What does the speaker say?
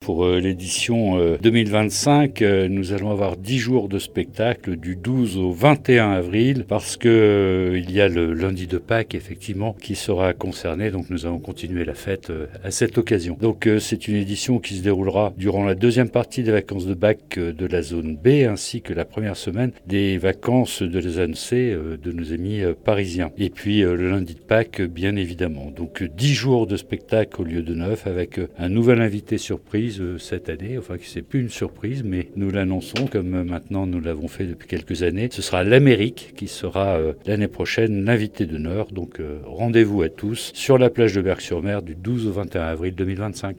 Pour l'édition 2025, nous allons avoir 10 jours de spectacle du 12 au 21 avril parce que il y a le lundi de Pâques effectivement qui sera concerné, donc nous allons continuer la fête à cette occasion. Donc c'est une édition qui se déroulera durant la deuxième partie des vacances de Pâques de la zone B ainsi que la première semaine des vacances de la zone C de nos amis parisiens. Et puis le lundi de Pâques bien évidemment. Donc 10 jours de spectacle au lieu de 9 avec un nouvel invité surprise cette année, enfin c'est plus une surprise mais nous l'annonçons comme maintenant nous l'avons fait depuis quelques années. Ce sera l'Amérique qui sera l'année prochaine l'invité d'honneur. Donc rendez-vous à tous sur la plage de Berck-sur-Mer du 12 au 21 avril 2025.